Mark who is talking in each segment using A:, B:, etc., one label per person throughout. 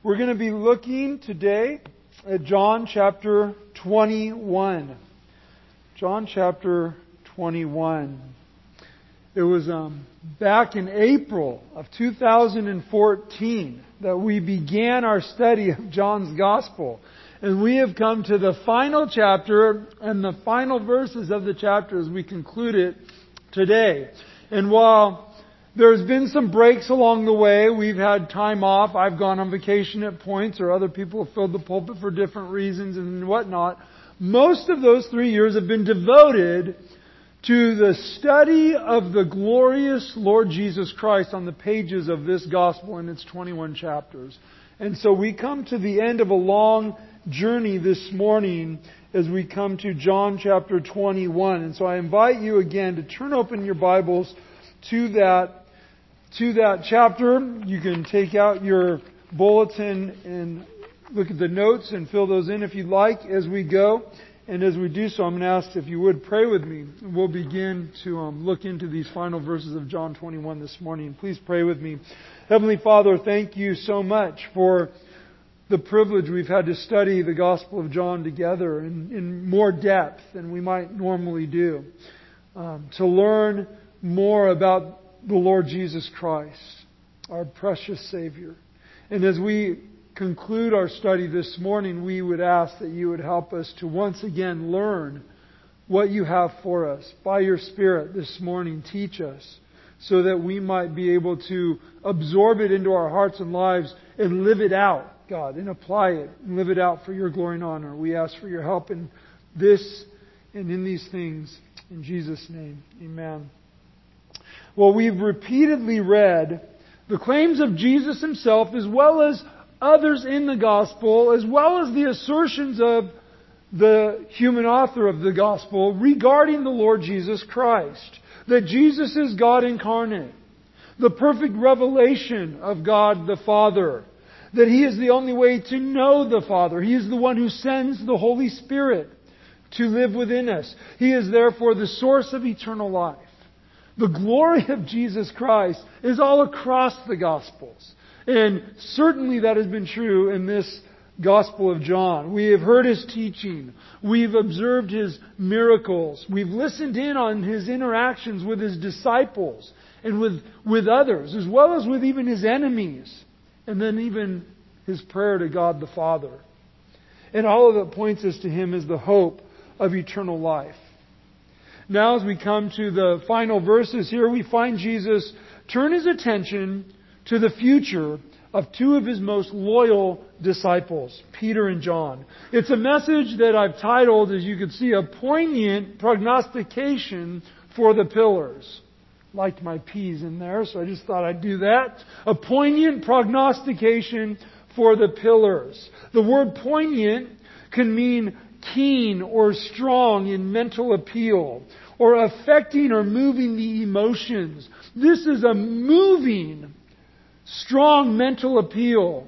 A: We're going to be looking today at John chapter 21. John chapter 21. It was back in April of 2014 that we began our study of John's Gospel. And we have come to the final chapter and the final verses of the chapter as we conclude it today. And while there's been some breaks along the way, we've had time off, I've gone on vacation at points, or other people have filled the pulpit for different reasons and whatnot, most of those 3 years have been devoted to the study of the glorious Lord Jesus Christ on the pages of this Gospel in its 21 chapters. And so we come to the end of a long journey this morning as we come to John chapter 21. And so I invite you again to turn open your Bibles to that chapter. You can take out your bulletin and look at the notes and fill those in if you'd like as we go. And as we do so, I'm going to ask if you would pray with me. We'll begin to look into these final verses of John 21 this morning. Please pray with me. Heavenly Father, thank you so much for the privilege we've had to study the Gospel of John together in more depth than we might normally do. To learn more about the Lord Jesus Christ, our precious Savior. And as we conclude our study this morning, we would ask that you would help us to once again learn what you have for us. By your Spirit this morning, teach us so that we might be able to absorb it into our hearts and lives and live it out, God, and apply it and live it out for your glory and honor. We ask for your help in this and in these things. In Jesus' name, amen. Well, we've repeatedly read the claims of Jesus Himself as well as others in the Gospel, as well as the assertions of the human author of the Gospel regarding the Lord Jesus Christ. That Jesus is God incarnate. The perfect revelation of God the Father. That He is the only way to know the Father. He is the one who sends the Holy Spirit to live within us. He is therefore the source of eternal life. The glory of Jesus Christ is all across the Gospels. And certainly that has been true in this Gospel of John. We have heard His teaching. We've observed His miracles. We've listened in on His interactions with His disciples and with others, as well as with even His enemies. And then even His prayer to God the Father. And all of it points us to Him as the hope of eternal life. Now as we come to the final verses here, we find Jesus turn His attention to the future of two of His most loyal disciples, Peter and John. It's a message that I've titled, as you can see, a poignant prognostication for the pillars. Liked my P's in there, so I just thought I'd do that. A poignant prognostication for the pillars. The word poignant can mean keen or strong in mental appeal, or affecting or moving the emotions. This is a moving, strong mental appeal,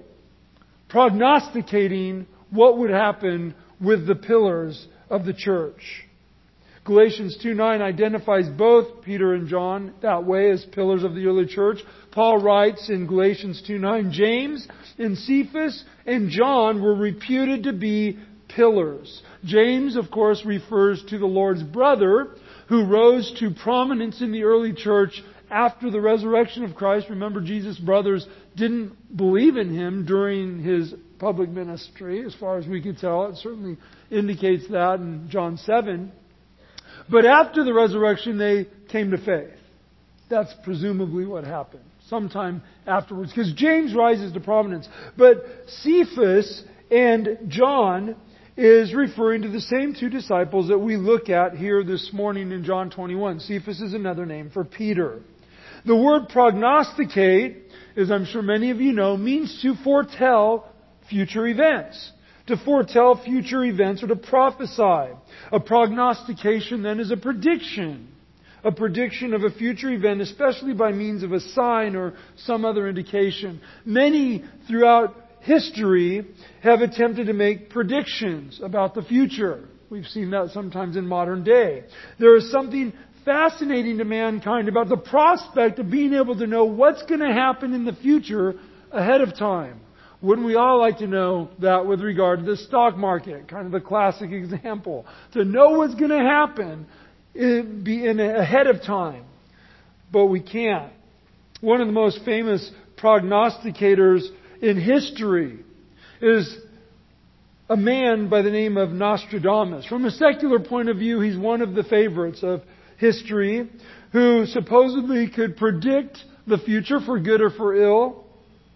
A: prognosticating what would happen with the pillars of the church. Galatians 2:9 identifies both Peter and John that way as pillars of the early church. Paul writes in Galatians 2:9, James and Cephas and John were reputed to be pillars. James, of course, refers to the Lord's brother who rose to prominence in the early church after the resurrection of Christ. Remember, Jesus' brothers didn't believe in Him during His public ministry, as far as we can tell. It certainly indicates that in John 7. But after the resurrection, they came to faith. That's presumably what happened sometime afterwards, because James rises to prominence. But Cephas and John is referring to the same two disciples that we look at here this morning in John 21. Cephas is another name for Peter. The word prognosticate, as I'm sure many of you know, means to foretell future events. To foretell future events or to prophesy. A prognostication then is a prediction. A prediction of a future event, especially by means of a sign or some other indication. Many throughout history have attempted to make predictions about the future. We've seen that sometimes in modern day. There is something fascinating to mankind about the prospect of being able to know what's going to happen in the future ahead of time. Wouldn't we all like to know that with regard to the stock market? Kind of the classic example. To know what's going to happen, be in ahead of time. But we can't. One of the most famous prognosticators in history is a man by the name of Nostradamus. From a secular point of view, he's one of the favorites of history, who supposedly could predict the future for good or for ill.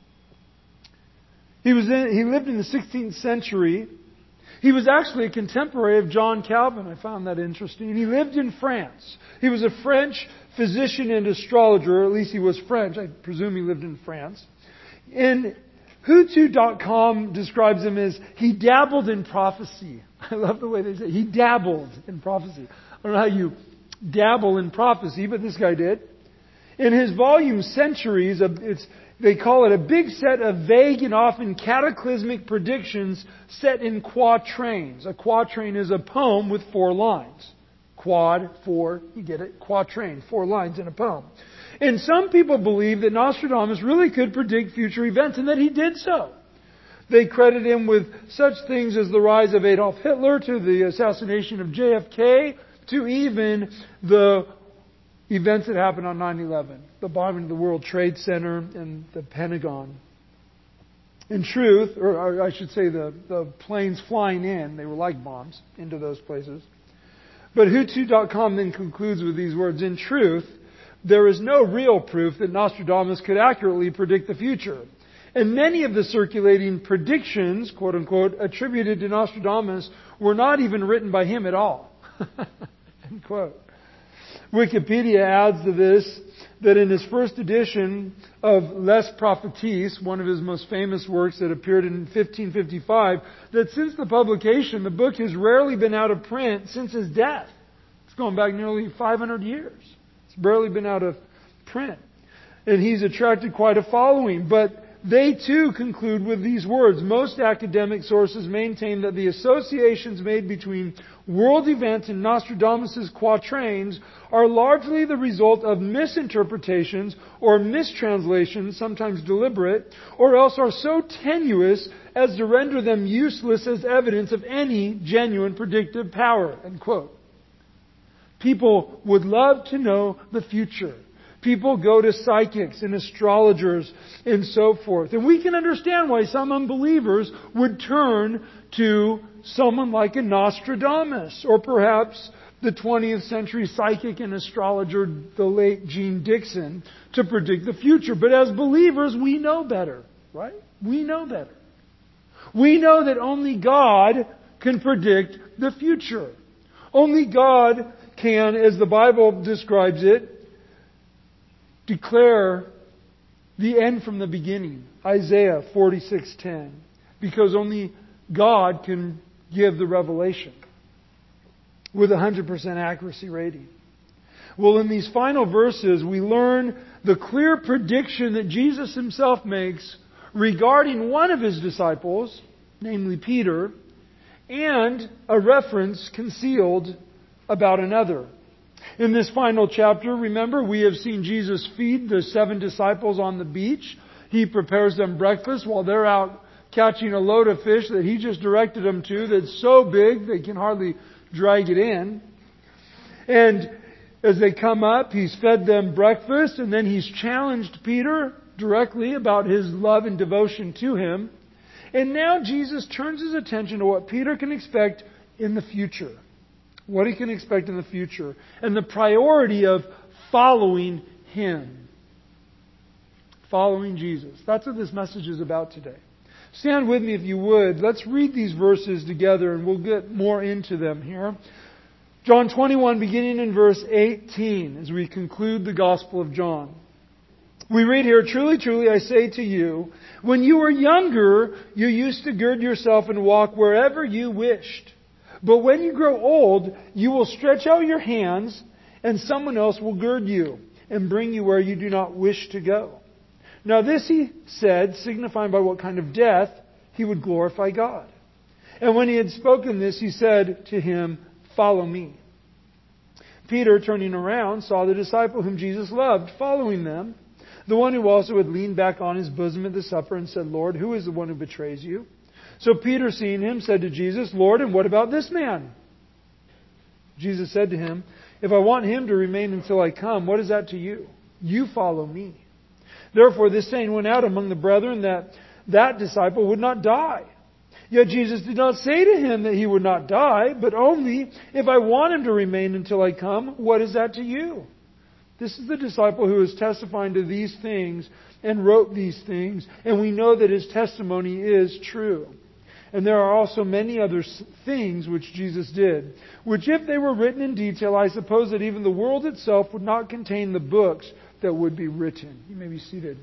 A: He lived in the 16th century. He was actually a contemporary of John Calvin. I found that interesting. He lived in France. He was a French physician and astrologer. At least he was French. I presume he lived in France. And Hutu.com describes him as, he dabbled in prophecy. I love the way they say, he dabbled in prophecy. I don't know how you dabble in prophecy, but this guy did. In his volume, Centuries, they call it a big set of vague and often cataclysmic predictions set in quatrains. A quatrain is a poem with 4 lines. Quad, 4, you get it? Quatrain, 4 lines in a poem. And some people believe that Nostradamus really could predict future events and that he did so. They credit him with such things as the rise of Adolf Hitler, to the assassination of JFK, to even the events that happened on 9/11, the bombing of the World Trade Center and the Pentagon. In truth, or I should say the planes flying in, they were like bombs into those places. But Hutu.com then concludes with these words, in truth, there is no real proof that Nostradamus could accurately predict the future. And many of the circulating predictions, quote unquote, attributed to Nostradamus were not even written by him at all. End quote. Wikipedia adds to this that in his first edition of Les Prophéties, one of his most famous works that appeared in 1555, that since the publication, the book has rarely been out of print since his death. It's going back nearly 500 years. It's barely been out of print. And he's attracted quite a following. But they too conclude with these words. Most academic sources maintain that the associations made between world events and Nostradamus' quatrains are largely the result of misinterpretations or mistranslations, sometimes deliberate, or else are so tenuous as to render them useless as evidence of any genuine predictive power. End quote. People would love to know the future. People go to psychics and astrologers and so forth. And we can understand why some unbelievers would turn to someone like a Nostradamus, or perhaps the 20th century psychic and astrologer, the late Gene Dixon, to predict the future. But as believers, we know better, right? We know better. We know that only God can predict the future. Only God can, as the Bible describes it, declare the end from the beginning. Isaiah 46:10. Because only God can give the revelation with 100% accuracy rating. Well, in these final verses, we learn the clear prediction that Jesus himself makes regarding one of his disciples, namely Peter, and a reference concealed about another. In this final chapter, remember, we have seen Jesus feed the 7 disciples on the beach. He prepares them breakfast while they're out catching a load of fish that he just directed them to that's so big they can hardly drag it in. And as they come up, he's fed them breakfast, and then he's challenged Peter directly about his love and devotion to him. And now Jesus turns his attention to what Peter can expect in the future. What he can expect in the future. And the priority of following him. Following Jesus. That's what this message is about today. Stand with me if you would. Let's read these verses together and we'll get more into them here. John 21, beginning in verse 18, as we conclude the Gospel of John. We read here, "Truly, truly, I say to you, when you were younger, you used to gird yourself and walk wherever you wished. But when you grow old, you will stretch out your hands, and someone else will gird you and bring you where you do not wish to go." Now this he said, signifying by what kind of death he would glorify God. And when he had spoken this, he said to him, "Follow me." Peter, turning around, saw the disciple whom Jesus loved following them. the one who also had leaned back on his bosom at the supper and said, Lord, who is the one who betrays you? So Peter, seeing him, said to Jesus, Lord, and what about this man? Jesus said to him, if I want him to remain until I come, what is that to you? You follow me. Therefore this saying went out among the brethren that disciple would not die. Yet Jesus did not say to him that he would not die, but only, if I want him to remain until I come, what is that to you? This is the disciple who is testifying to these things and wrote these things, and we know that his testimony is true. And there are also many other things which Jesus did, which if they were written in detail, I suppose that even the world itself would not contain the books that would be written. You may be seated.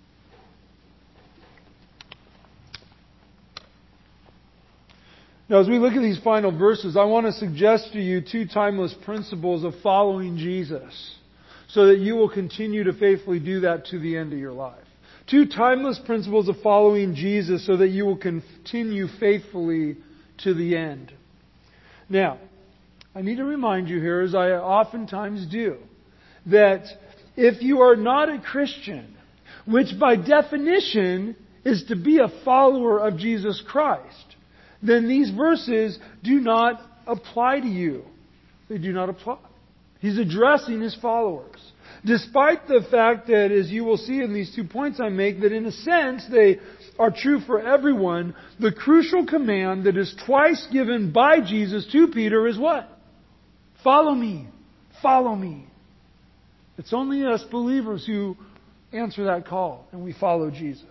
A: Now, as we look at these final verses, I want to suggest to you two timeless principles of following Jesus, so that you will continue to faithfully do that to the end of your life. Two timeless principles of following Jesus so that you will continue faithfully to the end. Now, I need to remind you here, as I oftentimes do, that if you are not a Christian, which by definition is to be a follower of Jesus Christ, then these verses do not apply to you. They do not apply. He's addressing His followers. Despite the fact that, as you will see in these 2 points I make, that in a sense they are true for everyone, the crucial command that is twice given by Jesus to Peter is what? Follow me. Follow me. It's only us believers who answer that call and we follow Jesus.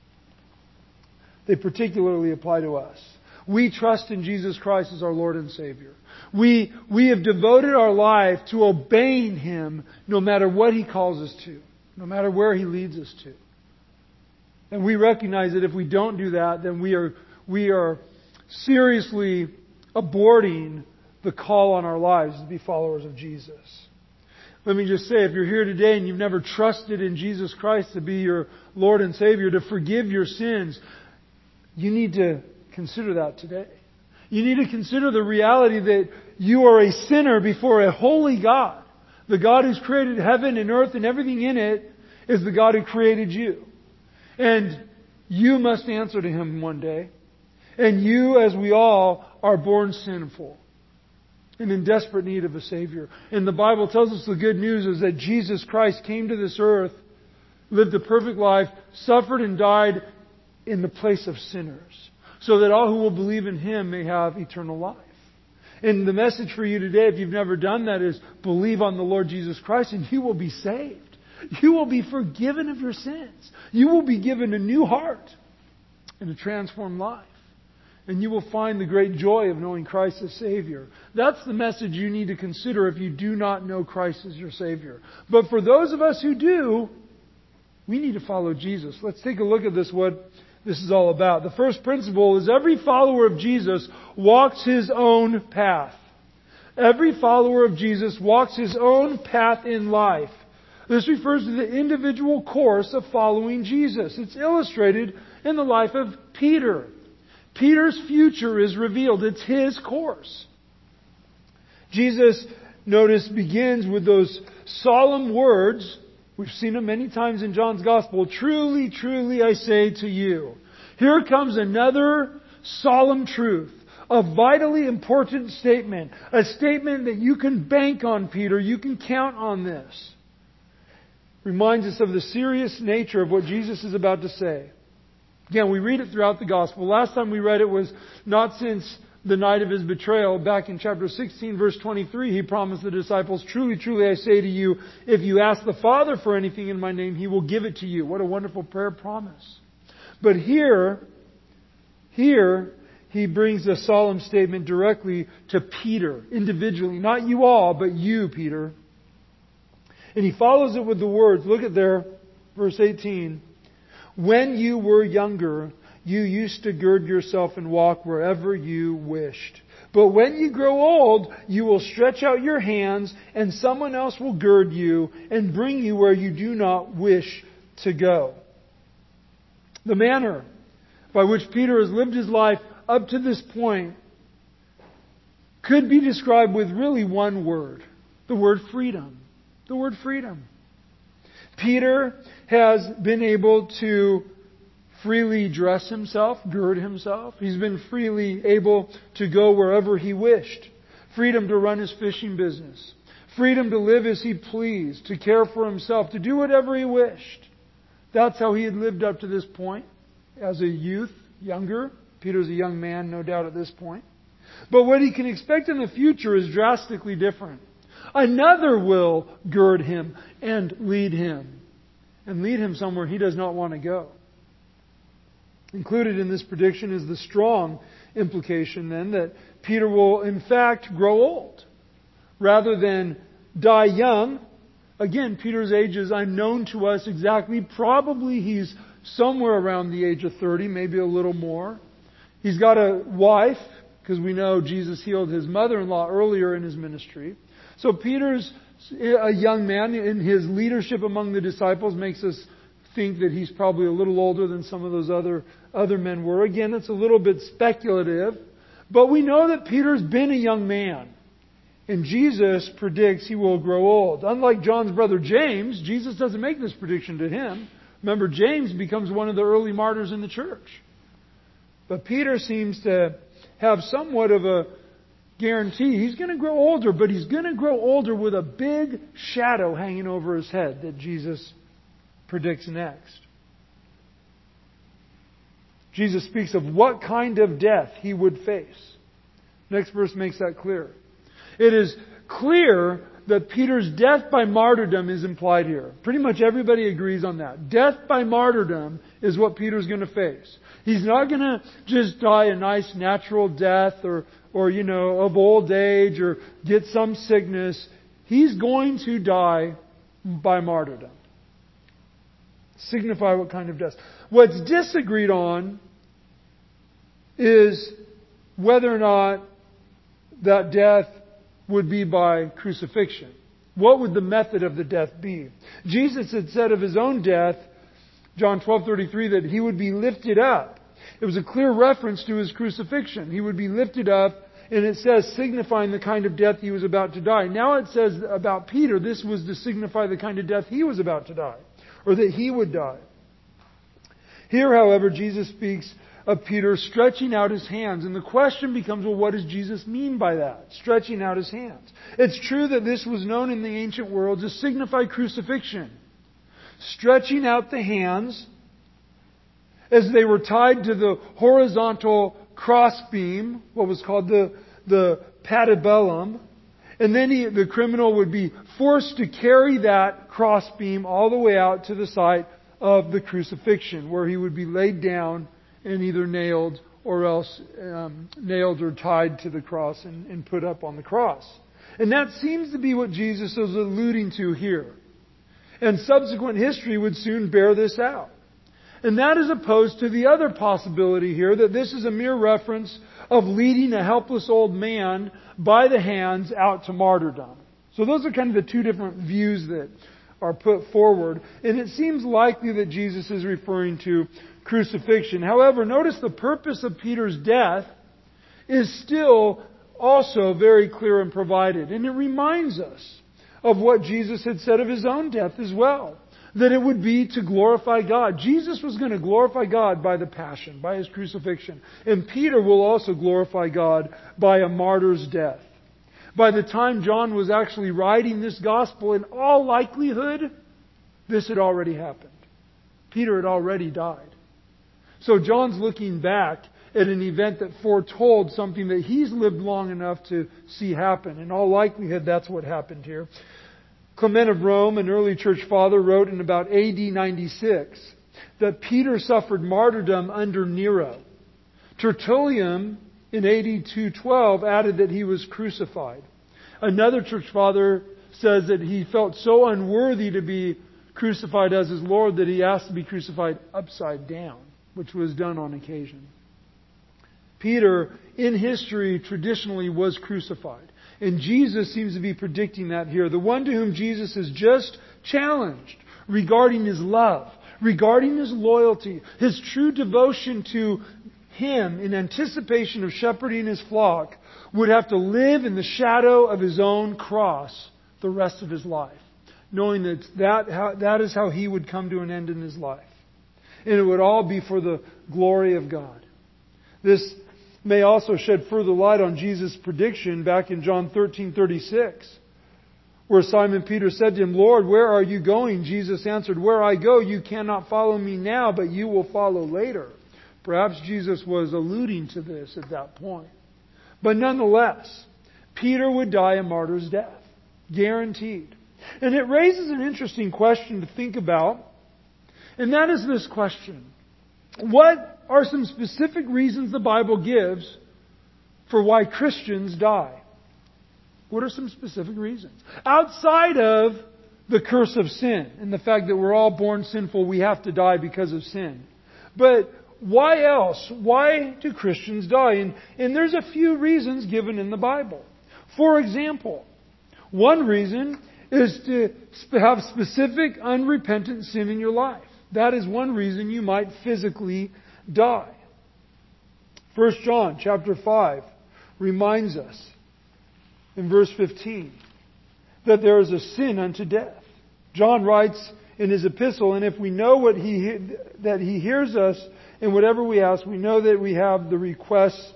A: They particularly apply to us. We trust in Jesus Christ as our Lord and Savior. We have devoted our life to obeying Him no matter what He calls us to, no matter where He leads us to. And we recognize that if we don't do that, then we are seriously aborting the call on our lives to be followers of Jesus. Let me just say, if you're here today and you've never trusted in Jesus Christ to be your Lord and Savior, to forgive your sins, you need to consider that today. You need to consider the reality that you are a sinner before a holy God. The God who's created heaven and earth and everything in it is the God who created you. And you must answer to Him one day. And you, as we all, are born sinful and in desperate need of a Savior. And the Bible tells us the good news is that Jesus Christ came to this earth, lived a perfect life, suffered and died in the place of sinners, so that all who will believe in Him may have eternal life. And the message for you today, if you've never done that, is believe on the Lord Jesus Christ and you will be saved. You will be forgiven of your sins. You will be given a new heart and a transformed life. And you will find the great joy of knowing Christ as Savior. That's the message you need to consider if you do not know Christ as your Savior. But for those of us who do, we need to follow Jesus. Let's take a look at this, what this is all about. The first principle is every follower of Jesus walks his own path. Every follower of Jesus walks his own path in life. This refers to the individual course of following Jesus. It's illustrated in the life of Peter. Peter's future is revealed. It's his course. Jesus, notice, begins with those solemn words. We've seen them many times in John's Gospel. Truly, truly, I say to you. Here comes another solemn truth. A vitally important statement. A statement that you can bank on, Peter. You can count on this. Reminds us of the serious nature of what Jesus is about to say. Again, we read it throughout the Gospel. Last time we read it was not since the night of His betrayal. Back in chapter 16, verse 23, He promised the disciples, truly, truly, I say to you, if you ask the Father for anything in my name, He will give it to you. What a wonderful prayer promise. But here, He brings a solemn statement directly to Peter, individually. Not you all, but you, Peter. And He follows it with the words, look at there, verse 18. When you were younger, you used to gird yourself and walk wherever you wished. But when you grow old, you will stretch out your hands and someone else will gird you and bring you where you do not wish to go. The manner by which Peter has lived his life up to this point could be described with really one word. The word freedom. The word freedom. Peter has been able to freely dress himself, gird himself. He's been freely able to go wherever he wished. Freedom to run his fishing business. Freedom to live as he pleased, to care for himself, to do whatever he wished. That's how he had lived up to this point as a youth, younger. Peter's a young man, no doubt, at this point. But what he can expect in the future is drastically different. Another will gird him and lead him somewhere he does not want to go. Included in this prediction is the strong implication then that Peter will in fact grow old rather than die young. Again, Peter's age is unknown to us exactly. Probably he's somewhere around the age of 30, maybe a little more. He's got a wife, because we know Jesus healed his mother-in-law earlier in his ministry. So Peter's a young man, and his leadership among the disciples makes us think that he's probably a little older than some of those other men were. Again, it's a little bit speculative, but we know that Peter's been a young man. And Jesus predicts he will grow old. Unlike John's brother James, Jesus doesn't make this prediction to him. Remember, James becomes one of the early martyrs in the church. But Peter seems to have somewhat of a guarantee. He's going to grow older, but he's going to grow older with a big shadow hanging over his head that Jesus predicts next. Jesus speaks of what kind of death he would face. Next verse makes that clear. It is clear that Peter's death by martyrdom is implied here. Pretty much everybody agrees on that. Death by martyrdom is what Peter's going to face. He's not going to just die a nice natural death or of old age or get some sickness. He's going to die by martyrdom. Signify what kind of death. What's disagreed on is whether or not that death would be by crucifixion. What would the method of the death be? Jesus had said of his own death, John 12:33, that he would be lifted up. It was a clear reference to his crucifixion. He would be lifted up, and it says signifying the kind of death he was about to die. Now it says about Peter, this was to signify the kind of death he was about to die, or that he would die. Here, however, Jesus speaks of Peter stretching out his hands. And the question becomes, well, what does Jesus mean by that? Stretching out his hands. It's true that this was known in the ancient world to signify crucifixion. Stretching out the hands as they were tied to the horizontal crossbeam, what was called the patibulum. And then the criminal would be forced to carry that crossbeam all the way out to the site of the crucifixion, where he would be laid down and either nailed or else nailed or tied to the cross and put up on the cross. And that seems to be what Jesus is alluding to here. And subsequent history would soon bear this out. And that is opposed to the other possibility here, that this is a mere reference of leading a helpless old man by the hands out to martyrdom. So those are kind of the two different views that are put forward. And it seems likely that Jesus is referring to crucifixion. However, notice the purpose of Peter's death is still also very clear and provided. And it reminds us of what Jesus had said of His own death as well. That it would be to glorify God. Jesus was going to glorify God by the passion, by His crucifixion. And Peter will also glorify God by a martyr's death. By the time John was actually writing this gospel, in all likelihood, this had already happened. Peter had already died. So John's looking back at an event that foretold something that he's lived long enough to see happen. In all likelihood, that's what happened here. Clement of Rome, an early church father, wrote in about AD 96 that Peter suffered martyrdom under Nero. Tertullian, in AD 212, added that he was crucified. Another church father says that he felt so unworthy to be crucified as his Lord that he asked to be crucified upside down, which was done on occasion. Peter, in history, traditionally was crucified. And Jesus seems to be predicting that here. The one to whom Jesus is just challenged regarding His love, regarding His loyalty, His true devotion to Him in anticipation of shepherding His flock, would have to live in the shadow of His own cross the rest of His life. knowing that is how he would come to an end in his life. And it would all be for the glory of God. This may also shed further light on Jesus' prediction back in John 13:36, where Simon Peter said to him, "Lord, where are you going?" Jesus answered, "Where I go, you cannot follow me now, but you will follow later." Perhaps Jesus was alluding to this at that point. But nonetheless, Peter would die a martyr's death. Guaranteed. And it raises an interesting question to think about. And that is this question. What are some specific reasons the Bible gives for why Christians die? What are some specific reasons? Outside of the curse of sin and the fact that we're all born sinful, we have to die because of sin. But why else? Why do Christians die? And there's a few reasons given in the Bible. For example, one reason is to have specific unrepentant sin in your life. That is one reason you might physically die. 1 John chapter 5 reminds us in verse 15 that there is a sin unto death. John writes in his epistle, "And if we know that He hears us in whatever we ask, we know that we have the requests."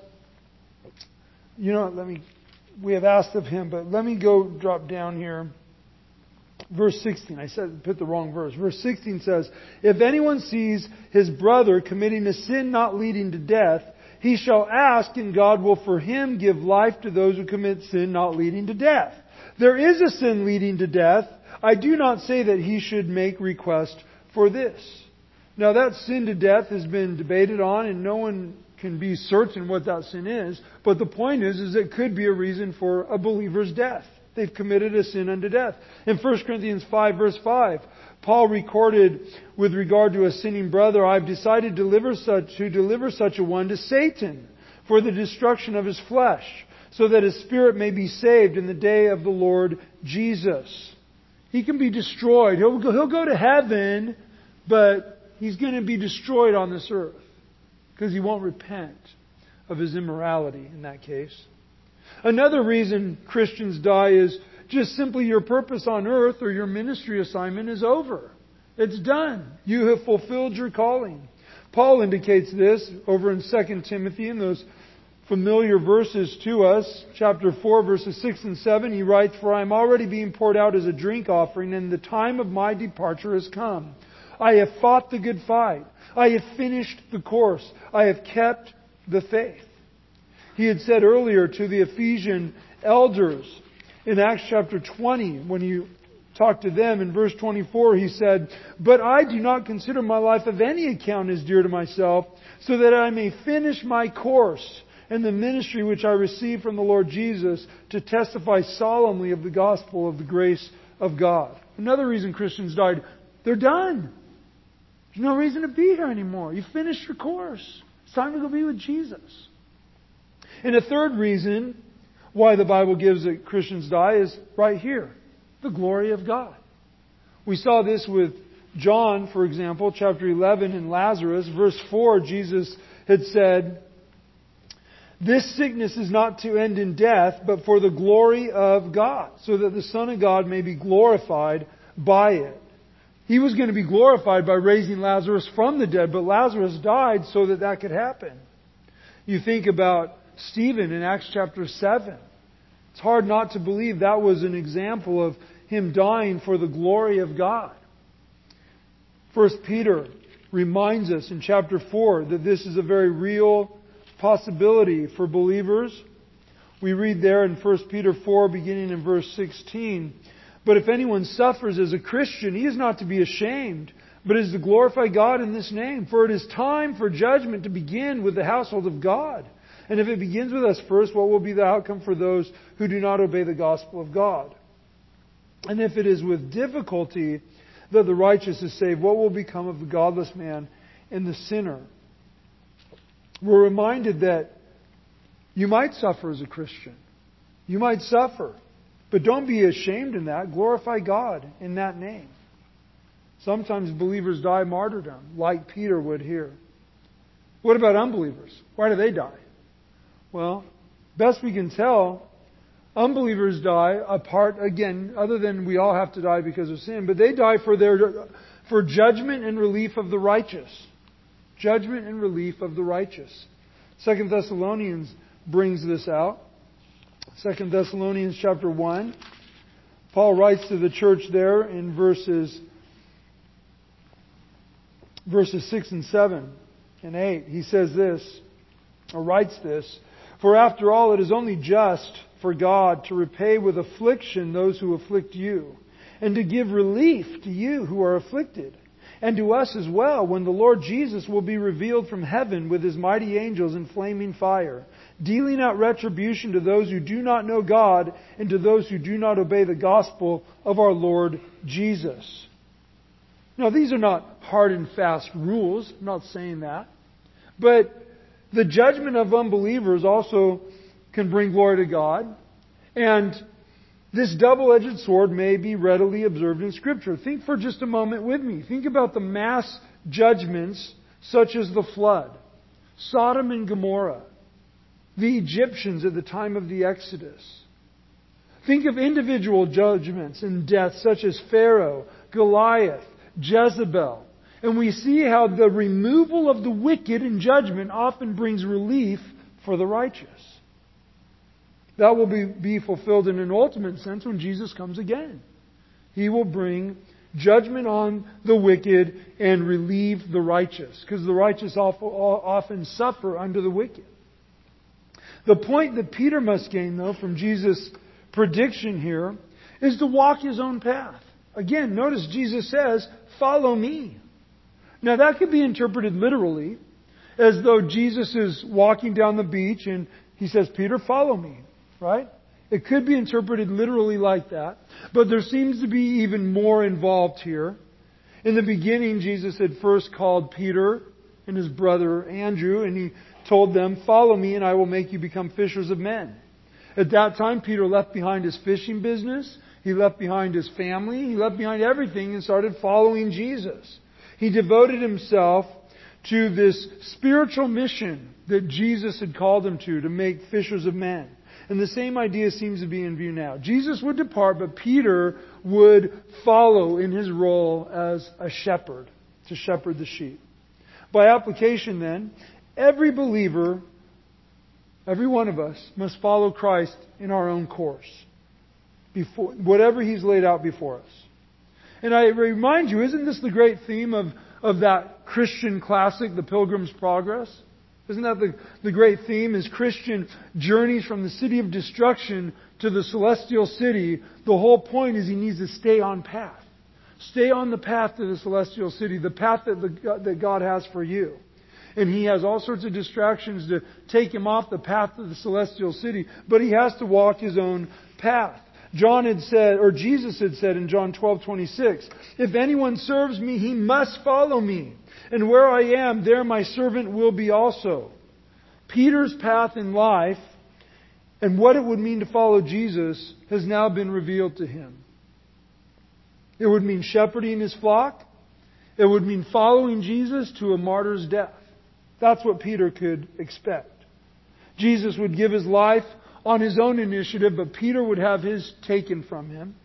A: We have asked of Him, but let me drop down here. Verse 16, put the wrong verse. Verse 16 says, "If anyone sees his brother committing a sin not leading to death, he shall ask, and God will for him give life to those who commit sin not leading to death. There is a sin leading to death. I do not say that he should make request for this." Now that sin to death has been debated on, and no one can be certain what that sin is. But the point is it could be a reason for a believer's death. They've committed a sin unto death. In 1 Corinthians 5 verse 5, Paul recorded with regard to a sinning brother, "I have decided to deliver such a one to Satan for the destruction of his flesh, so that his spirit may be saved in the day of the Lord Jesus." He can be destroyed. He'll go to heaven, but he's going to be destroyed on this earth because he won't repent of his immorality in that case. Another reason Christians die is just simply your purpose on earth or your ministry assignment is over. It's done. You have fulfilled your calling. Paul indicates this over in 2 Timothy in those familiar verses to us. Chapter 4 verses 6 and 7 he writes, "For I am already being poured out as a drink offering, and the time of my departure has come. I have fought the good fight. I have finished the course. I have kept the faith." He had said earlier to the Ephesian elders in Acts chapter 20, when he talked to them in verse 24, he said, "But I do not consider my life of any account as dear to myself, so that I may finish my course and the ministry which I received from the Lord Jesus to testify solemnly of the gospel of the grace of God." Another reason Christians died, they're done. There's no reason to be here anymore. You finished your course. It's time to go be with Jesus. And a third reason why the Bible gives that Christians die is right here. The glory of God. We saw this with John, for example, chapter 11 and Lazarus. Verse 4, Jesus had said, "This sickness is not to end in death, but for the glory of God, so that the Son of God may be glorified by it." He was going to be glorified by raising Lazarus from the dead, but Lazarus died so that that could happen. You think about Stephen in Acts chapter 7. It's hard not to believe that was an example of him dying for the glory of God. 1 Peter reminds us in chapter 4 that this is a very real possibility for believers. We read there in 1 Peter 4 beginning in verse 16, "But if anyone suffers as a Christian, he is not to be ashamed, but is to glorify God in this name. For it is time for judgment to begin with the household of God. And if it begins with us first, what will be the outcome for those who do not obey the gospel of God? And if it is with difficulty that the righteous is saved, what will become of the godless man and the sinner?" We're reminded that you might suffer as a Christian. You might suffer. But don't be ashamed in that. Glorify God in that name. Sometimes believers die martyrdom, like Peter would here. What about unbelievers? Why do they die? Well, best we can tell, Unbelievers die apart, again, other than we all have to die because of sin, but they die for judgment and relief of the righteous. Judgment and relief of the righteous. 2 Thessalonians brings this out. 2 Thessalonians chapter 1. Paul writes to the church there in verses 6 and 7 and 8. He says this, or writes this, "For after all, it is only just for God to repay with affliction those who afflict you, and to give relief to you who are afflicted, and to us as well, when the Lord Jesus will be revealed from heaven with His mighty angels in flaming fire, dealing out retribution to those who do not know God and to those who do not obey the gospel of our Lord Jesus." Now, these are not hard and fast rules. I'm not saying that. But the judgment of unbelievers also can bring glory to God. And this double-edged sword may be readily observed in Scripture. Think for just a moment with me. Think about the mass judgments such as the flood, Sodom and Gomorrah, the Egyptians at the time of the Exodus. Think of individual judgments and deaths such as Pharaoh, Goliath, Jezebel. And we see how the removal of the wicked in judgment often brings relief for the righteous. That will be fulfilled in an ultimate sense when Jesus comes again. He will bring judgment on the wicked and relieve the righteous, because the righteous often suffer under the wicked. The point that Peter must gain, though, from Jesus' prediction here is to walk his own path. Again, notice Jesus says, "Follow me." Now that could be interpreted literally, as though Jesus is walking down the beach and He says, "Peter, follow me." Right? It could be interpreted literally like that. But there seems to be even more involved here. In the beginning, Jesus had first called Peter and his brother Andrew, and He told them, "Follow me and I will make you become fishers of men." At that time, Peter left behind his fishing business. He left behind his family. He left behind everything and started following Jesus. He devoted himself to this spiritual mission that Jesus had called him to make fishers of men. And the same idea seems to be in view now. Jesus would depart, but Peter would follow in his role as a shepherd, to shepherd the sheep. By application then, every believer, every one of us, must follow Christ in our own course, before whatever He's laid out before us. And I remind you, isn't this the great theme of that Christian classic, The Pilgrim's Progress? Isn't that the great theme? Is Christian journeys from the city of destruction to the celestial city. The whole point is he needs to stay on path. Stay on the path to the celestial city, the path that God has for you. And he has all sorts of distractions to take him off the path to the celestial city, but he has to walk his own path. John had said, or Jesus had said in John 12:26, "If anyone serves me, he must follow me. And where I am, there my servant will be also." Peter's path in life and what it would mean to follow Jesus has now been revealed to him. It would mean shepherding his flock. It would mean following Jesus to a martyr's death. That's what Peter could expect. Jesus would give his life on his own initiative, but Peter would have his taken from him.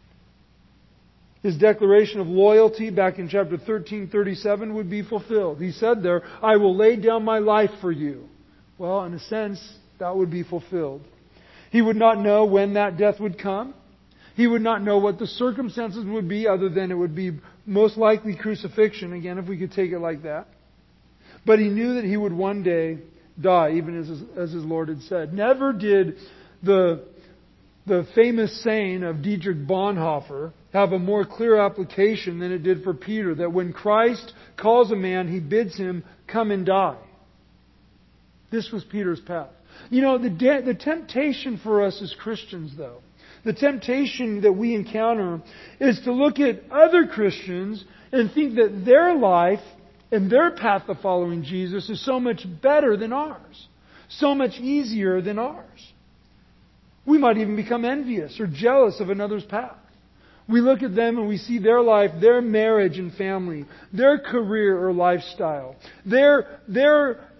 A: His declaration of loyalty back in chapter 13:37 would be fulfilled. He said there, "I will lay down my life for you." Well, in a sense, that would be fulfilled. He would not know when that death would come. He would not know what the circumstances would be, other than it would be most likely crucifixion, again, if we could take it like that. But he knew that he would one day die, even as his Lord had said. Never did the famous saying of Dietrich Bonhoeffer have a more clear application than it did for Peter, that when Christ calls a man, He bids him come and die. This was Peter's path. You know, the temptation for us as Christians, though, the temptation that we encounter is to look at other Christians and think that their life and their path of following Jesus is so much better than ours, so much easier than ours. We might even become envious or jealous of another's path. We look at them and we see their life, their marriage and family, their career or lifestyle, their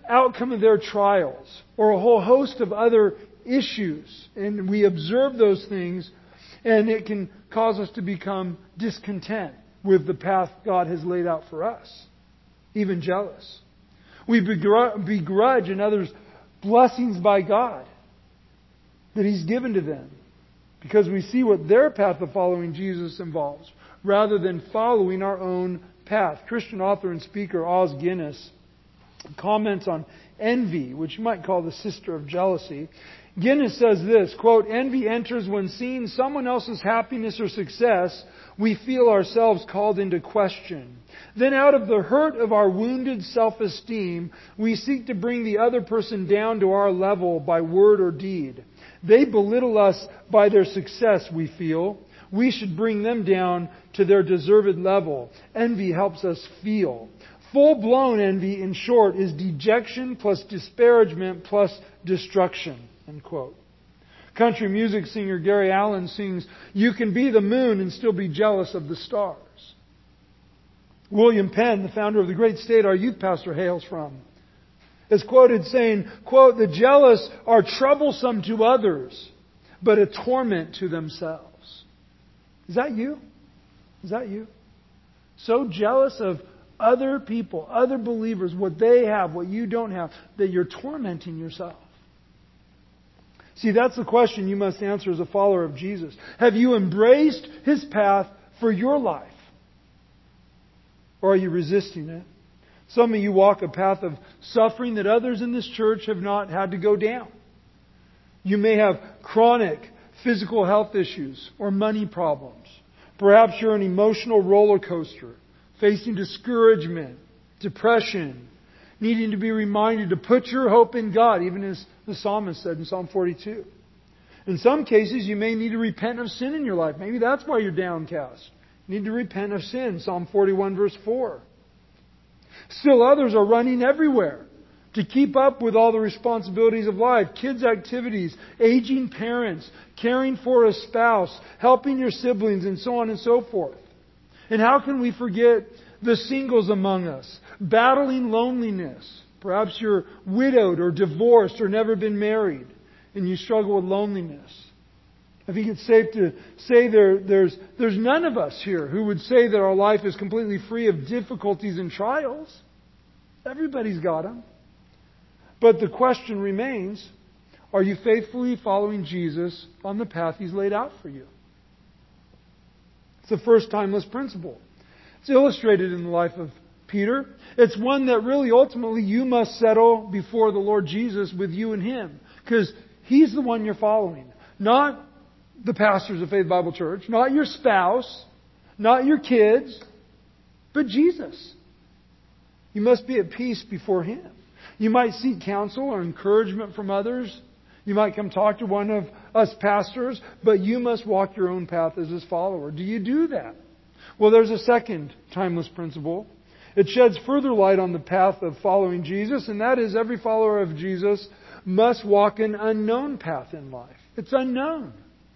A: outcome of their trials or a whole host of other issues. And we observe those things, and it can cause us to become discontent with the path God has laid out for us, even jealous. We begrudge in others blessings by God that He's given to them because we see what their path of following Jesus involves rather than following our own path. Christian author and speaker Os Guinness comments on envy, which you might call the sister of jealousy. Guinness says this, quote, "Envy enters when seeing someone else's happiness or success, we feel ourselves called into question. Then out of the hurt of our wounded self-esteem, we seek to bring the other person down to our level by word or deed. They belittle us by their success, we feel. We should bring them down to their deserved level. Envy helps us feel. Full-blown envy, in short, is dejection plus disparagement plus destruction." End quote. Country music singer Gary Allen sings, "You can be the moon and still be jealous of the stars." William Penn, the founder of the great state our youth pastor hails from, is quoted saying, quote, "The jealous are troublesome to others, but a torment to themselves." Is that you? Is that you? So jealous of other people, other believers, what they have, what you don't have, that you're tormenting yourself. See, that's the question you must answer as a follower of Jesus. Have you embraced His path for your life? Or are you resisting it? Some of you walk a path of suffering that others in this church have not had to go down. You may have chronic physical health issues or money problems. Perhaps you're an emotional roller coaster, facing discouragement, depression, needing to be reminded to put your hope in God, even as the psalmist said in Psalm 42. In some cases, you may need to repent of sin in your life. Maybe that's why you're downcast. You need to repent of sin, Psalm 41 verse 4. Still others are running everywhere to keep up with all the responsibilities of life, kids' activities, aging parents, caring for a spouse, helping your siblings, and so on and so forth. And how can we forget the singles among us, battling loneliness? Perhaps you're widowed or divorced or never been married and you struggle with loneliness. I think it's safe to say there's none of us here who would say that our life is completely free of difficulties and trials. Everybody's got them. But the question remains, are you faithfully following Jesus on the path He's laid out for you? It's the first timeless principle. It's illustrated in the life of Peter. It's one that really ultimately you must settle before the Lord Jesus with you and Him. Because He's the one you're following. Not the pastors of Faith Bible Church. Not your spouse. Not your kids. But Jesus. You must be at peace before Him. You might seek counsel or encouragement from others. You might come talk to one of us pastors. But you must walk your own path as His follower. Do you do that? Well, there's a second timeless principle. It sheds further light on the path of following Jesus, and that is every follower of Jesus must walk an unknown path in life. It's unknown.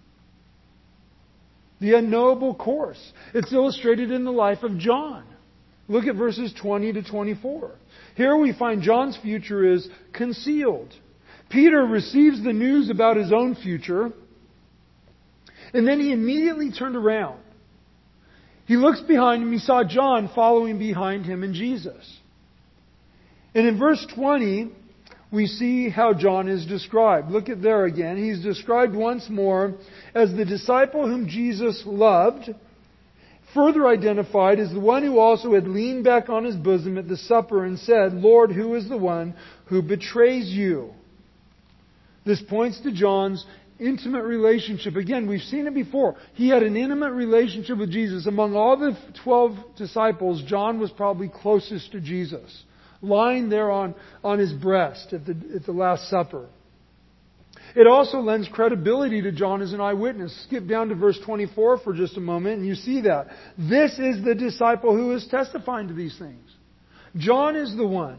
A: The unknowable course. It's illustrated in the life of John. Look at verses 20 to 24. Here we find John's future is concealed. Peter receives the news about his own future, and then he immediately turned around. He looks behind him. He saw John following behind him and Jesus. And in verse 20, we see how John is described. Look at there again. He's described once more as the disciple whom Jesus loved, further identified as the one who also had leaned back on His bosom at the supper and said, "Lord, who is the one who betrays you?" This points to John's intimate relationship. Again, we've seen it before. He had an intimate relationship with Jesus. Among all the 12 disciples, John was probably closest to Jesus, lying there on His breast at the Last Supper. It also lends credibility to John as an eyewitness. Skip down to verse 24 for just a moment and you see that. This is the disciple who is testifying to these things. John is the one.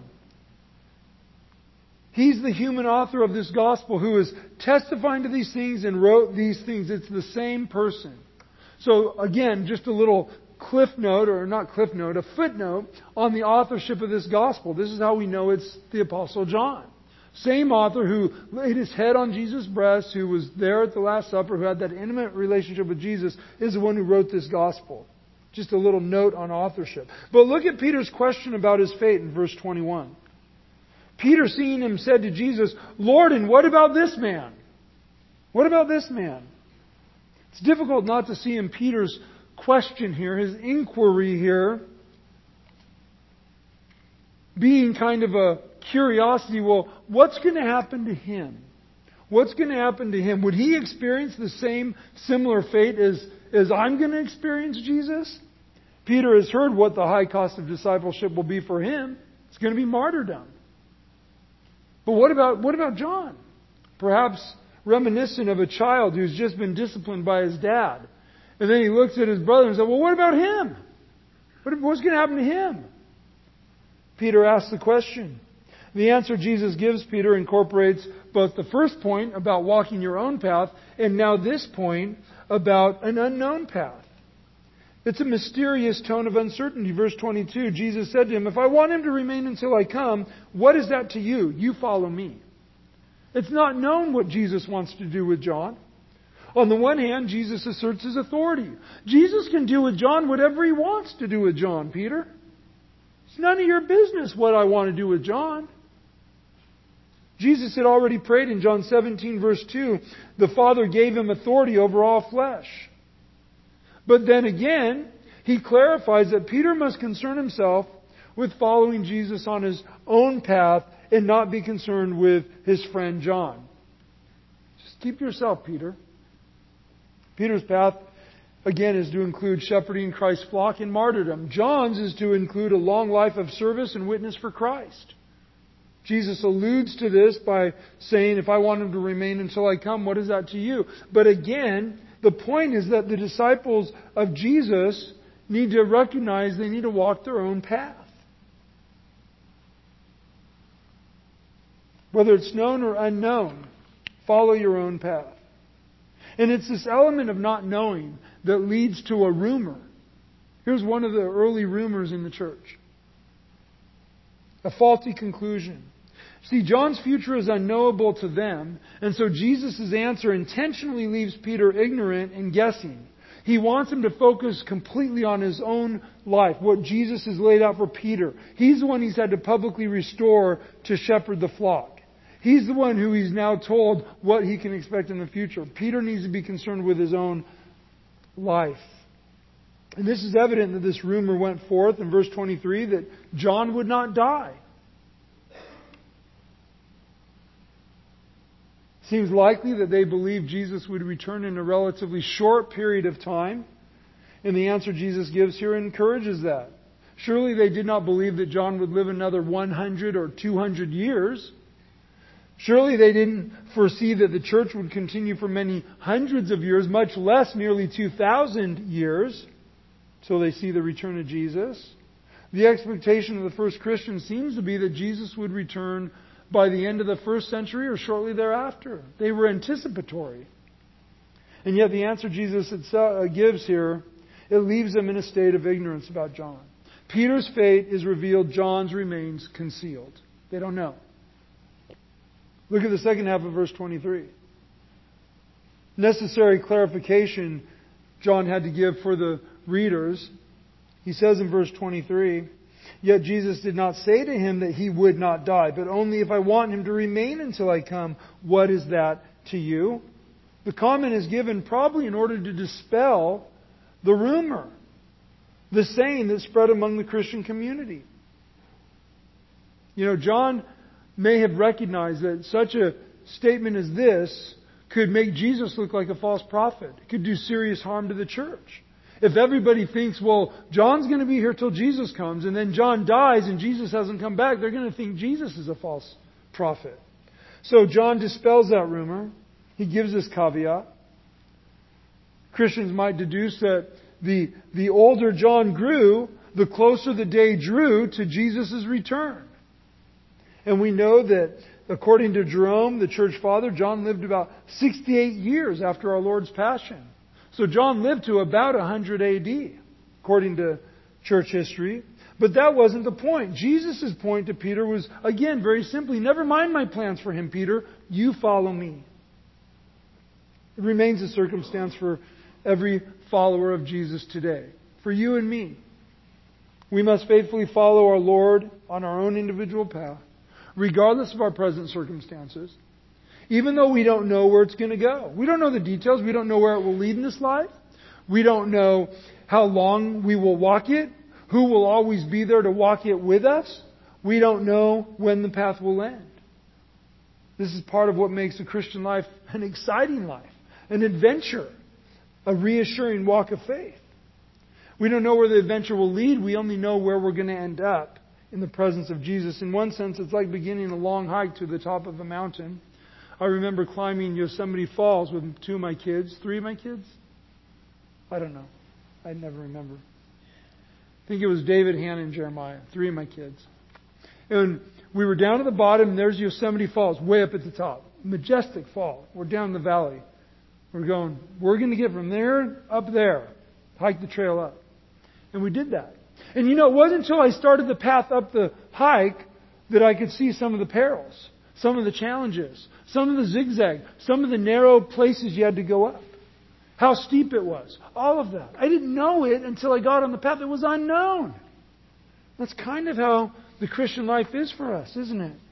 A: He's the human author of this gospel who is testifying to these things and wrote these things. It's the same person. So again, just a little a footnote on the authorship of this gospel. This is how we know it's the Apostle John. Same author who laid his head on Jesus' breast, who was there at the Last Supper, who had that intimate relationship with Jesus, is the one who wrote this gospel. Just a little note on authorship. But look at Peter's question about his fate in verse 21. Peter, seeing him, said to Jesus, "Lord, and what about this man?" What about this man? It's difficult not to see in Peter's question here, his inquiry here, being kind of a curiosity. Well, what's going to happen to him? What's going to happen to him? Would he experience the same similar fate as I'm going to experience, Jesus? Peter has heard what the high cost of discipleship will be for him. It's going to be martyrdom. But what about John? Perhaps reminiscent of a child who's just been disciplined by his dad. And then he looks at his brother and says, "Well, what about him? What's going to happen to him?" Peter asks the question. The answer Jesus gives Peter incorporates both the first point about walking your own path and now this point about an unknown path. It's a mysterious tone of uncertainty. Verse 22, Jesus said to him, "If I want him to remain until I come, what is that to you? You follow me." It's not known what Jesus wants to do with John. On the one hand, Jesus asserts his authority. Jesus can do with John whatever he wants to do with John, Peter. It's none of your business what I want to do with John. Jesus had already prayed in John 17 verse 2, the Father gave him authority over all flesh. But then again, he clarifies that Peter must concern himself with following Jesus on his own path and not be concerned with his friend John. Just keep to yourself, Peter. Peter's path, again, is to include shepherding Christ's flock in martyrdom. John's is to include a long life of service and witness for Christ. Jesus alludes to this by saying, "If I want him to remain until I come, what is that to you?" But again, the point is that the disciples of Jesus need to recognize they need to walk their own path. Whether it's known or unknown, follow your own path. And it's this element of not knowing that leads to a rumor. Here's one of the early rumors in the church. A faulty conclusion. See, John's future is unknowable to them, and so Jesus' answer intentionally leaves Peter ignorant and guessing. He wants him to focus completely on his own life, what Jesus has laid out for Peter. He's the one he's had to publicly restore to shepherd the flock. He's the one who he's now told what he can expect in the future. Peter needs to be concerned with his own life. And this is evident that this rumor went forth in verse 23 that John would not die. Seems likely that they believed Jesus would return in a relatively short period of time. And the answer Jesus gives here encourages that. Surely they did not believe that John would live another 100 or 200 years. Surely they didn't foresee that the church would continue for many hundreds of years, much less nearly 2,000 years, till they see the return of Jesus. The expectation of the first Christians seems to be that Jesus would return by the end of the first century or shortly thereafter. They were anticipatory. And yet the answer Jesus gives here, it leaves them in a state of ignorance about John. Peter's fate is revealed, John's remains concealed. They don't know. Look at the second half of verse 23. Necessary clarification John had to give for the readers. He says in verse 23, "Yet Jesus did not say to him that he would not die, but only if I want him to remain until I come, what is that to you?" The comment is given probably in order to dispel the rumor, the saying that spread among the Christian community. You know, John may have recognized that such a statement as this could make Jesus look like a false prophet. It could do serious harm to the church. If everybody thinks, well, John's going to be here till Jesus comes, and then John dies and Jesus hasn't come back, they're going to think Jesus is a false prophet. So John dispels that rumor. He gives this caveat. Christians might deduce that the older John grew, the closer the day drew to Jesus' return. And we know that, according to Jerome, the church father, John lived about 68 years after our Lord's Passion. So John lived to about 100 AD. according to church history. But that wasn't the point. Jesus' point to Peter was, again, very simply, never mind my plans for him, Peter. You follow me. It remains a circumstance for every follower of Jesus today. For you and me. We must faithfully follow our Lord on our own individual path, regardless of our present circumstances. Even though we don't know where it's going to go. We don't know the details. We don't know where it will lead in this life. We don't know how long we will walk it. Who will always be there to walk it with us. We don't know when the path will end. This is part of what makes the Christian life an exciting life. An adventure. A reassuring walk of faith. We don't know where the adventure will lead. We only know where we're going to end up in the presence of Jesus. In one sense, it's like beginning a long hike to the top of a mountain. I remember climbing Yosemite Falls with 2 of my kids. 3 of my kids? I don't know. I never remember. I think it was David, Hannah, and Jeremiah. 3 of my kids. And we were down at the bottom, and there's Yosemite Falls, way up at the top. Majestic fall. We're down in the valley. We're going to get from there up there. Hike the trail up. And we did that. And it wasn't until I started the path up the hike that I could see some of the perils, some of the challenges, some of the zigzag, some of the narrow places you had to go up. How steep it was. All of that. I didn't know it until I got on the path. It was unknown. That's kind of how the Christian life is for us, isn't it?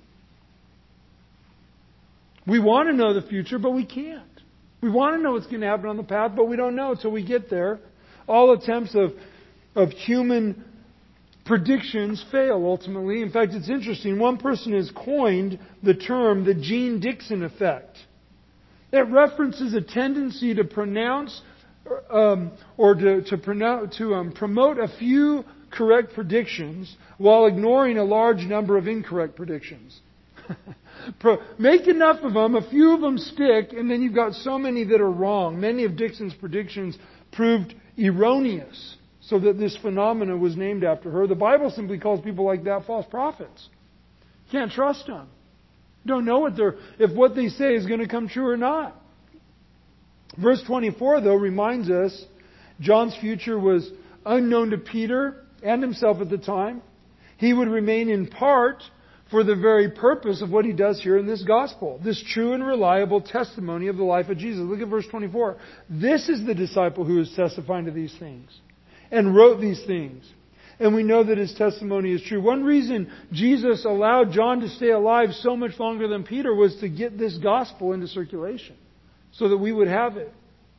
A: We want to know the future, but we can't. We want to know what's going to happen on the path, but we don't know until we get there. All attempts of human predictions fail ultimately. In fact, it's interesting. One person has coined the term the Gene Dixon effect. It references a tendency to pronounce or to promote a few correct predictions while ignoring a large number of incorrect predictions. Make enough of them, a few of them stick, and then you've got so many that are wrong. Many of Dixon's predictions proved erroneous, so that this phenomena was named after her. The Bible simply calls people like that false prophets. You can't trust them. You don't know if what they say is going to come true or not. Verse 24, though, reminds us John's future was unknown to Peter and himself at the time. He would remain in part for the very purpose of what he does here in this gospel. This true and reliable testimony of the life of Jesus. Look at verse 24. This is the disciple who is testifying to these things and wrote these things. And we know that his testimony is true. One reason Jesus allowed John to stay alive so much longer than Peter was to get this gospel into circulation, so that we would have it.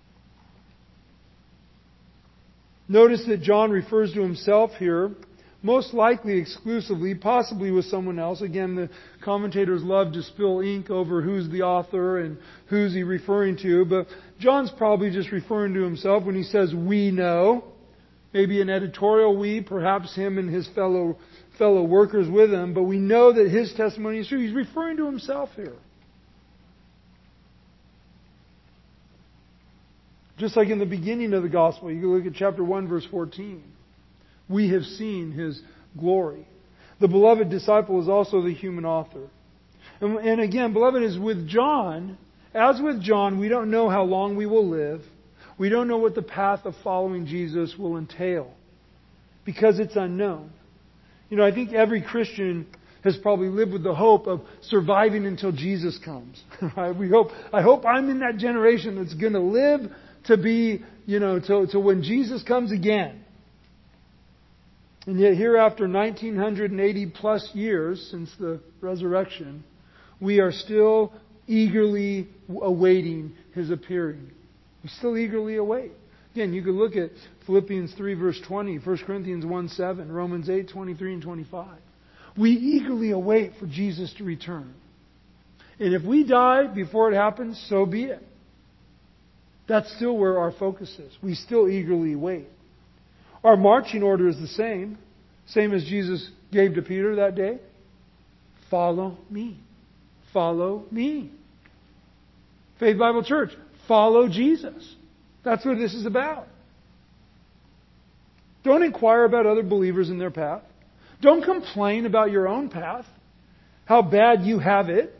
A: Notice that John refers to himself here, most likely exclusively, possibly with someone else. Again, the commentators love to spill ink over who's the author and who's he referring to. But John's probably just referring to himself when he says, we know. Maybe an editorial we, perhaps him and his fellow workers with him. But we know that his testimony is true. He's referring to himself here. Just like in the beginning of the gospel, you can look at chapter 1, verse 14. We have seen his glory. The beloved disciple is also the human author. And again, beloved, is with John. As with John, we don't know how long we will live. We don't know what the path of following Jesus will entail, because it's unknown. I think every Christian has probably lived with the hope of surviving until Jesus comes. Right? I hope I'm in that generation that's going to live to be, to when Jesus comes again. And yet here, after 1980 plus years since the resurrection, we are still eagerly awaiting His appearing. We still eagerly await. Again, you could look at Philippians 3 verse 20, 1 Corinthians 1 7, Romans 8, 23 and 25. We eagerly await for Jesus to return. And if we die before it happens, so be it. That's still where our focus is. We still eagerly wait. Our marching order is the same as Jesus gave to Peter that day. Follow me. Follow me. Faith Bible Church, follow Jesus. That's what this is about. Don't inquire about other believers in their path. Don't complain about your own path, how bad you have it.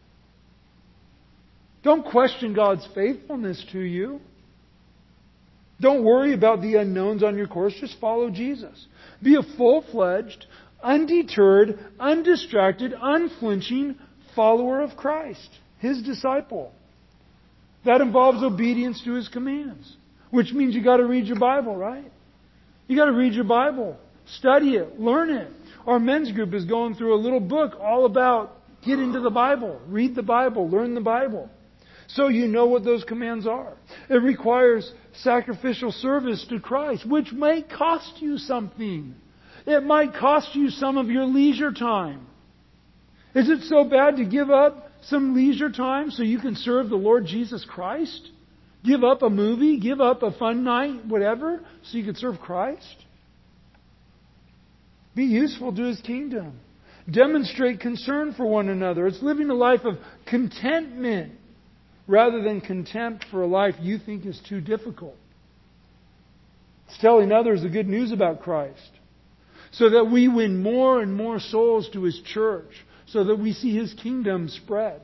A: Don't question God's faithfulness to you. Don't worry about the unknowns on your course. Just follow Jesus. Be a full-fledged, undeterred, undistracted, unflinching follower of Christ, His disciple. That involves obedience to His commands, which means you got to read your Bible, right? You got to read your Bible, study it, learn it. Our men's group is going through a little book all about get into the Bible, read the Bible, learn the Bible, so you know what those commands are. It requires sacrificial service to Christ, which might cost you something. It might cost you some of your leisure time. Is it so bad to give up some leisure time so you can serve the Lord Jesus Christ? Give up a movie, give up a fun night, whatever, so you can serve Christ? Be useful to His kingdom. Demonstrate concern for one another. It's living a life of contentment rather than contempt for a life you think is too difficult. It's telling others the good news about Christ so that we win more and more souls to His church, so that we see His kingdom spread.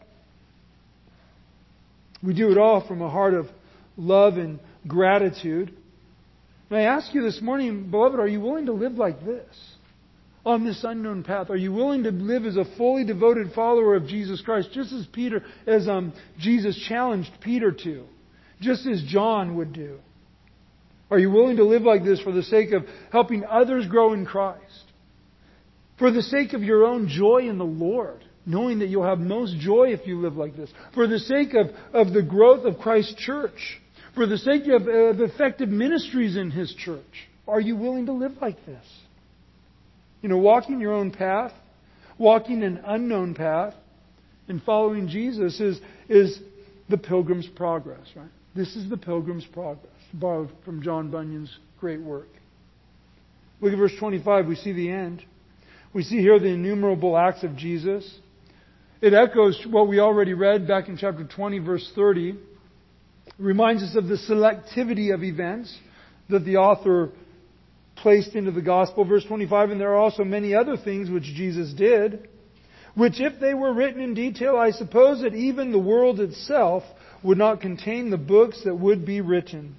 A: We do it all from a heart of love and gratitude. And I ask you this morning, beloved, are you willing to live like this? On this unknown path? Are you willing to live as a fully devoted follower of Jesus Christ, just as Jesus challenged Peter to, just as John would do? Are you willing to live like this for the sake of helping others grow in Christ? For the sake of your own joy in the Lord, knowing that you'll have most joy if you live like this. For the sake of the growth of Christ's church. For the sake of effective ministries in His church. Are you willing to live like this? You know, walking your own path, walking an unknown path, and following Jesus is the Pilgrim's Progress, right? This is the Pilgrim's Progress, borrowed from John Bunyan's great work. Look at verse 25, we see the end. We see here the innumerable acts of Jesus. It echoes what we already read back in chapter 20, verse 30. It reminds us of the selectivity of events that the author placed into the gospel. Verse 25, and there are also many other things which Jesus did, which if they were written in detail, I suppose that even the world itself would not contain the books that would be written.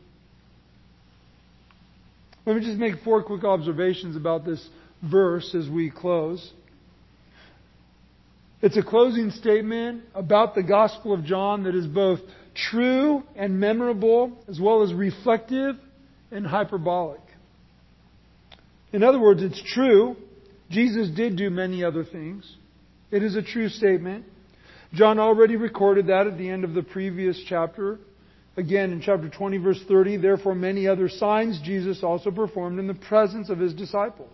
A: Let me just make 4 quick observations about this verse as we close. It's a closing statement about the Gospel of John that is both true and memorable, as well as reflective and hyperbolic. In other words, it's true. Jesus did do many other things. It is a true statement. John already recorded that at the end of the previous chapter. Again, in chapter 20, verse 30, therefore many other signs Jesus also performed in the presence of His disciples.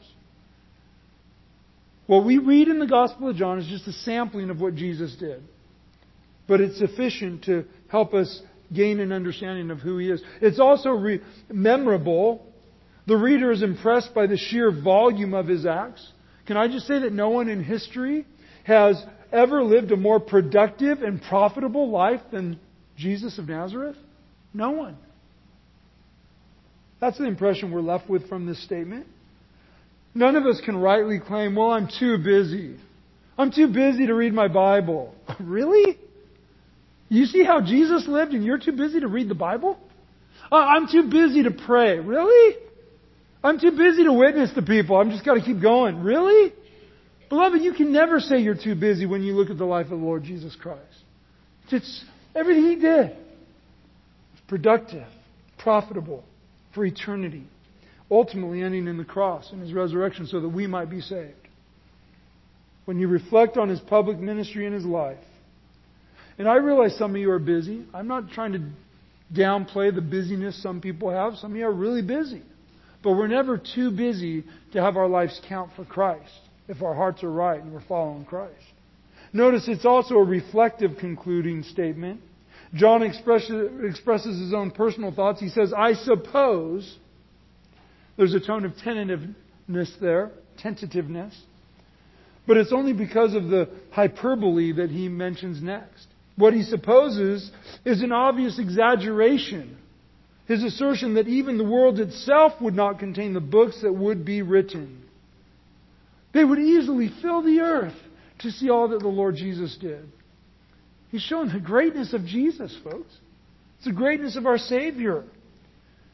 A: What we read in the Gospel of John is just a sampling of what Jesus did. But it's sufficient to help us gain an understanding of who He is. It's also memorable. The reader is impressed by the sheer volume of His acts. Can I just say that no one in history has ever lived a more productive and profitable life than Jesus of Nazareth? No one. That's the impression we're left with from this statement. None of us can rightly claim, well, I'm too busy. I'm too busy to read my Bible. Really? You see how Jesus lived and you're too busy to read the Bible? I'm too busy to pray. Really? I'm too busy to witness to people. I'm just got to keep going. Really? Beloved, you can never say you're too busy when you look at the life of the Lord Jesus Christ. It's everything He did. It's productive, profitable for eternity, ultimately ending in the cross and His resurrection so that we might be saved. When you reflect on His public ministry and His life, and I realize some of you are busy. I'm not trying to downplay the busyness some people have. Some of you are really busy. But we're never too busy to have our lives count for Christ if our hearts are right and we're following Christ. Notice it's also a reflective concluding statement. John expresses his own personal thoughts. He says, I suppose. There's a tone of tentativeness there. Tentativeness. But it's only because of the hyperbole that he mentions next. What he supposes is an obvious exaggeration. His assertion that even the world itself would not contain the books that would be written. They would easily fill the earth to see all that the Lord Jesus did. He's showing the greatness of Jesus, folks. It's the greatness of our Savior.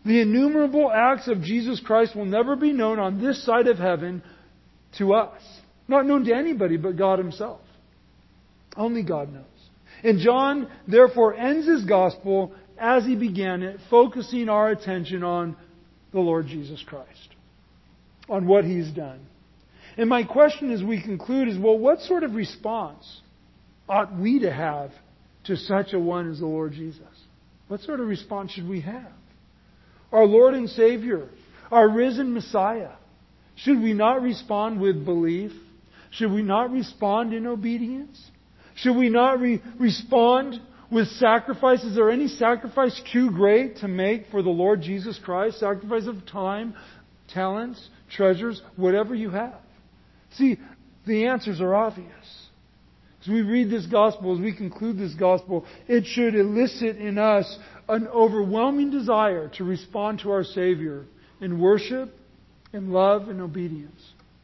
A: The innumerable acts of Jesus Christ will never be known on this side of heaven to us. Not known to anybody but God Himself. Only God knows. And John, therefore, ends his Gospel as he began it, focusing our attention on the Lord Jesus Christ. On what He's done. And my question as we conclude is, well, what sort of response ought we to have to such a one as the Lord Jesus? What sort of response should we have? Our Lord and Savior, our risen Messiah. Should we not respond with belief? Should we not respond in obedience? Should we not respond with sacrifice? Is there any sacrifice too great to make for the Lord Jesus Christ? Sacrifice of time, talents, treasures, whatever you have. See, the answers are obvious. As we read this Gospel, as we conclude this Gospel, it should elicit in us an overwhelming desire to respond to our Savior in worship, in love, and obedience,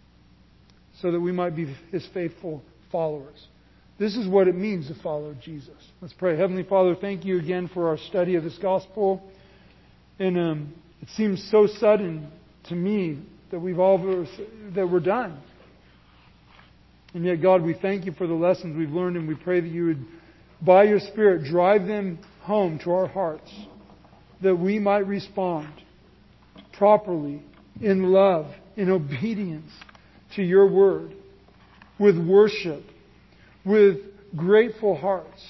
A: so that we might be His faithful followers. This is what it means to follow Jesus. Let's pray. Heavenly Father, thank You again for our study of this Gospel. And it seems so sudden to me that we're done. And yet, God, we thank You for the lessons we've learned, and we pray that You would, by Your Spirit, drive them home to our hearts, that we might respond properly, in love, in obedience to Your Word, with worship, with grateful hearts,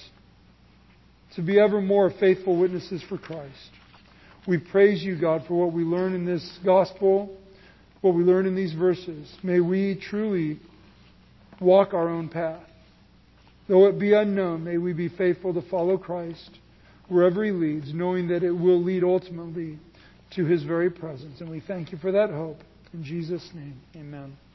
A: to be ever more faithful witnesses for Christ. We praise You, God, for what we learn in this Gospel, what we learn in these verses. May we truly walk our own path. Though it be unknown, may we be faithful to follow Christ wherever He leads, knowing that it will lead ultimately to His very presence. And we thank You for that hope. In Jesus' name, amen.